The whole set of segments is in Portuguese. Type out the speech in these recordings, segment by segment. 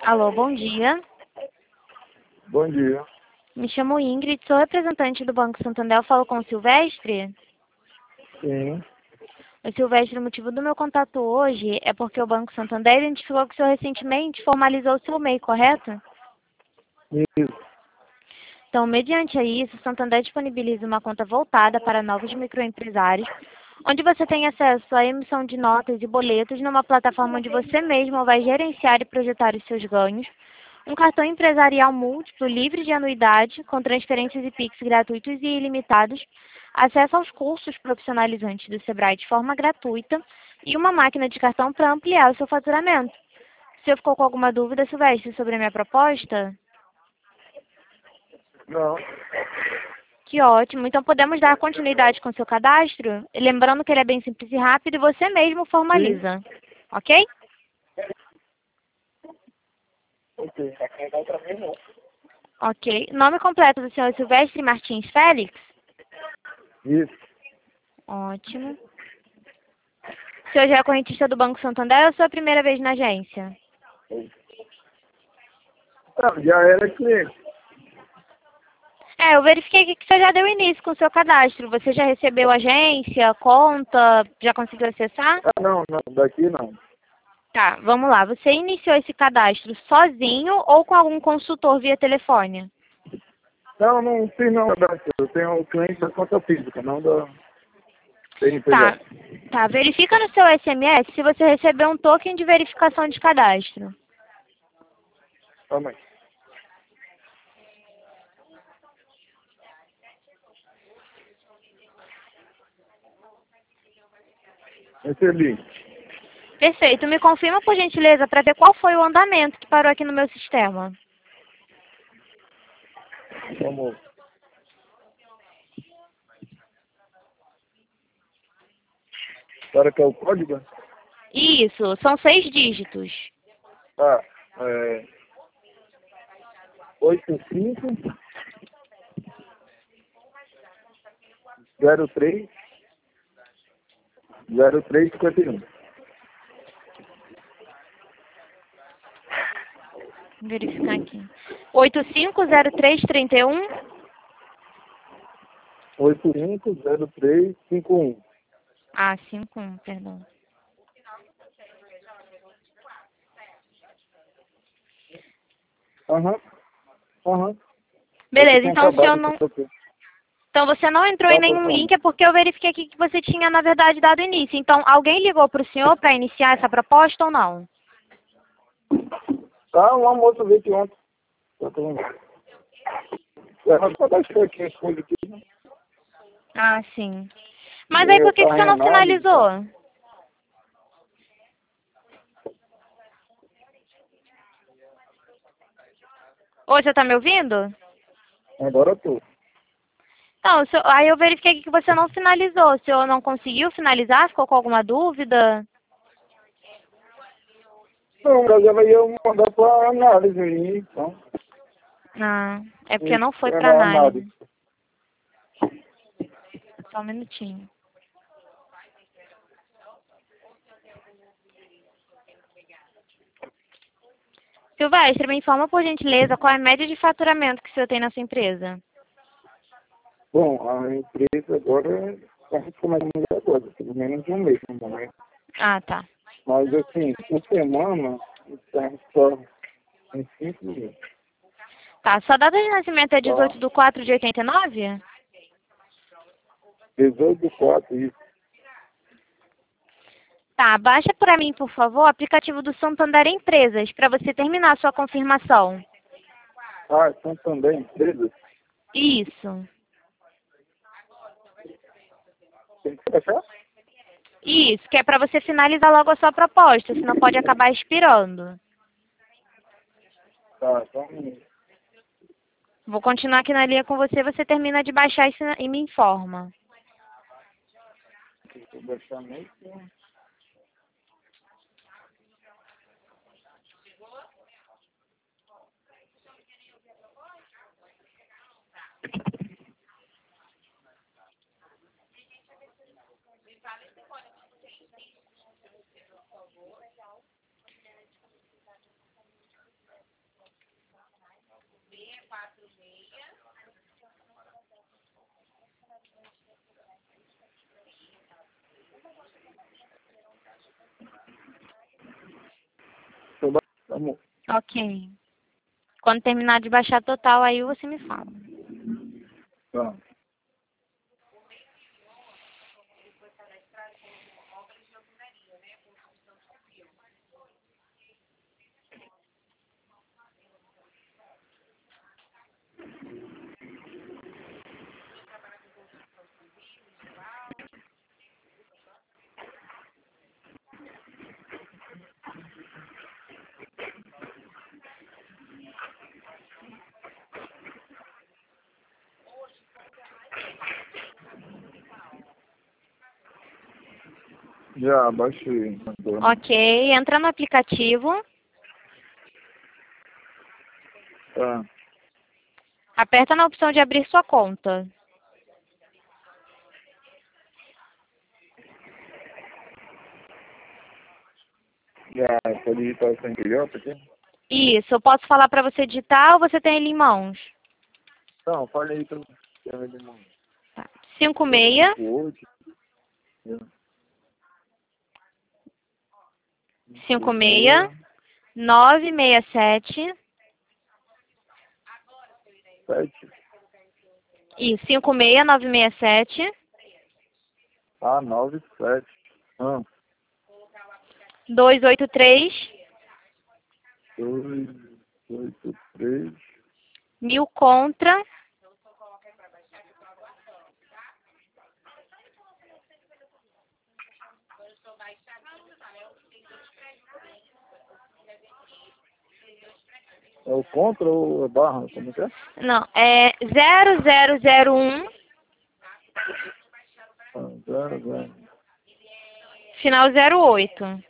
Alô, bom dia. Bom dia. Me chamo Ingrid, sou representante do Banco Santander. Eu falo com o Silvestre. Sim. O Silvestre, o motivo do meu contato hoje é porque o Banco Santander identificou que o senhor recentemente formalizou o seu MEI, correto? Isso. Então, mediante a isso, o Santander disponibiliza uma conta voltada para novos microempresários, onde você tem acesso à emissão de notas e boletos numa plataforma onde você mesmo vai gerenciar e projetar os seus ganhos, um cartão empresarial múltiplo livre de anuidade, com transferências e Pix gratuitos e ilimitados, acesso aos cursos profissionalizantes do Sebrae de forma gratuita e uma máquina de cartão para ampliar o seu faturamento. Se eu ficou com alguma dúvida, Silvestre, sobre a minha proposta? Não. Que ótimo. Então podemos dar continuidade com o seu cadastro? Lembrando que ele é bem simples e rápido e você mesmo Sim. formaliza. Ok? Ok. Ok. Nome completo do senhor é Silvestre Martins Félix? Isso. Ótimo. O senhor já é correntista do Banco Santander ou é a sua primeira vez na agência? Já era cliente. Eu verifiquei aqui que você já deu início com o seu cadastro. Você já recebeu agência, conta, já conseguiu acessar? Não. Daqui não. Tá, vamos lá. Você iniciou esse cadastro sozinho ou com algum consultor via telefone? Não fiz não. Eu tenho o cliente da conta física, não da Tá, CNPJ. tá. Verifica no seu SMS se você recebeu um token de verificação de cadastro. Calma aí. Recebi. Perfeito. Me confirma, por gentileza, para ver qual foi o andamento que parou aqui no meu sistema. Vamos. Agora que é o código? Isso, são 6 dígitos. Ah, é... 85 03 0351. Vou verificar aqui. 850331. 850351. Ah, 51, perdão. Aham. Beleza, Tinha então o senhor acabado não. com você. Então você não entrou em Tá nenhum tocando. link, é porque eu verifiquei aqui que você tinha, na verdade, dado início. Então, alguém ligou para o senhor para iniciar essa proposta ou não? Tá, uma moça veio aqui ontem. Tá tocando. Ela só deixou aqui as coisas aqui. Ah, sim. Mas aí por que Tá que você não arranhado e tal. finalizou? Ô, você está me ouvindo? Agora eu tô. Não, aí eu verifiquei aqui que você não finalizou. O senhor não conseguiu finalizar? Ficou com alguma dúvida? Não, mas ela ia mandar pra análise aí, então. Ah, é porque não foi para Era análise. análise. Só um minutinho. Silvestre, me informa por gentileza qual é a média de faturamento que o senhor tem na sua empresa. Bom, a empresa agora a gente começa a mudar agora, pelo menos de um mês no momento. Ah, tá. Mas assim, por semana, estamos só em 5 mil. Tá, sua data de nascimento é Tá? 18/4/89? 18/4, isso. Tá, baixa para mim, por favor, o aplicativo do Santander Empresas, para você terminar a sua confirmação. Ah, são também empresas. Isso. Tem que fechar? Isso, que é para você finalizar logo a sua proposta, senão pode acabar expirando. Tá, então, Vou continuar aqui na linha com você, você termina de baixar e me informa. vou deixar meio que... Amor. Ok. Quando terminar de baixar total, aí você me fala. Tá. Já baixei. Agora. Ok, entra no aplicativo, Tá. aperta na opção de abrir sua conta. Já pode digitar o CNPJ aqui? Isso, eu posso falar para você digitar ou você tem ele em mãos? Não, fale aí pelo sistema de mão. Tá. 56 8, 56 967 7. e 56 967 Ah, 97. 283 2, 8, 3. 1000 contra. É o contra ou a barra? Como é que é? Não, é 0001 Ah, 0, 0. final 08.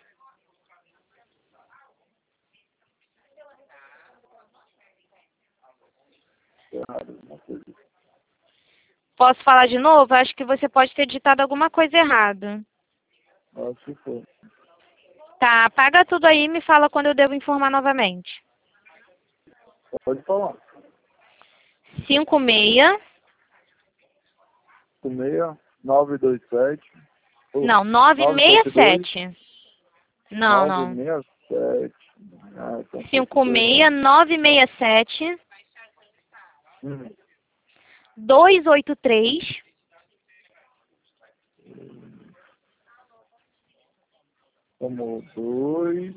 Errado, uma coisa. Posso falar de novo? Acho que você pode ter digitado alguma coisa errada. Acho que foi. Tá, apaga tudo aí e me fala quando eu devo informar novamente. Pode falar. 56 56, 927. não, 972, 967. Não, não. 967. Ah, então foi tudo 56 errado. 967 Hum. 283 Como 2,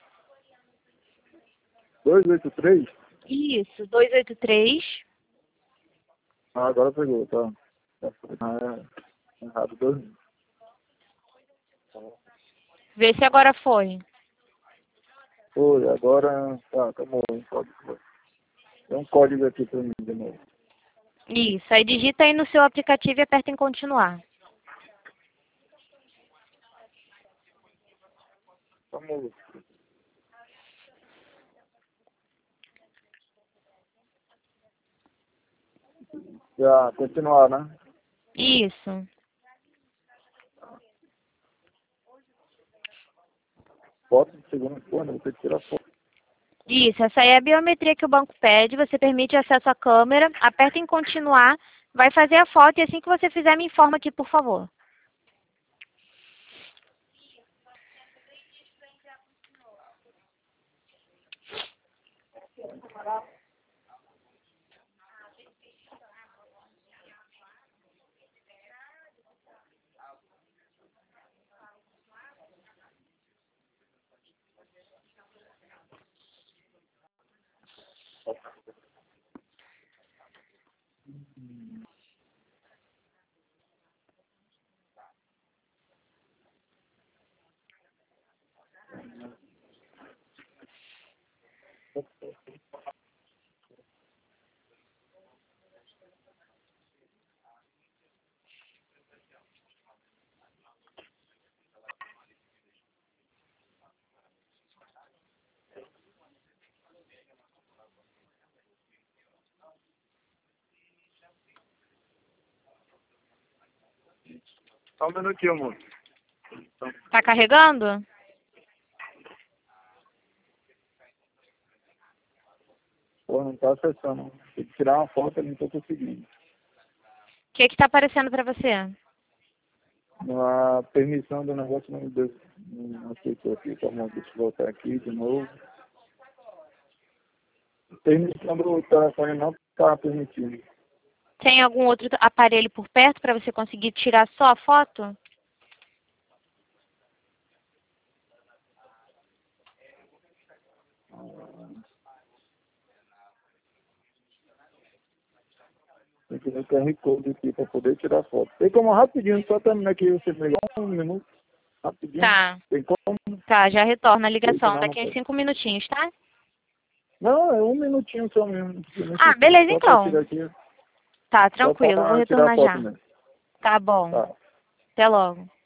283. Isso, 283 Ah, agora pegou, tá. Ah, é errado 2. Vê se agora foi. Foi, agora. Tá, acabou. Tem um código aqui pra mim de novo. Isso, aí digita aí no seu aplicativo e aperta em continuar. Vamos. Já continuar, né? Isso. Foto de segundo plano, vou ter que tirar foto. Isso, essa aí é a biometria que o banco pede, você permite acesso à câmera, aperta em continuar, vai fazer a foto e assim que você fizer me informa aqui, por favor. Só um minutinho, amor. Tá carregando? Pô, não tá acessando. Tem que tirar uma foto, eu não tô conseguindo. O que tá aparecendo pra você? A permissão do negócio não me deu. Não aceitou aqui, tá bom, deixa eu voltar aqui de novo. permitindo o telefone não está permitindo. Tem algum outro aparelho por perto para você conseguir tirar só a foto? Tem que ver o QR Code aqui para poder tirar foto. Tem como rapidinho, só terminar aqui você melhor um minuto. Rapidinho. Tá. Tem como? Tá, já retorna a ligação Não, daqui a 5 minutinhos, tá? não, é um minutinho só mesmo. Ah, beleza Só para então. tirar aqui. Tá, Só tranquilo, vou para tirar retornar foto já. mesmo. Tá bom. Tá. Até logo.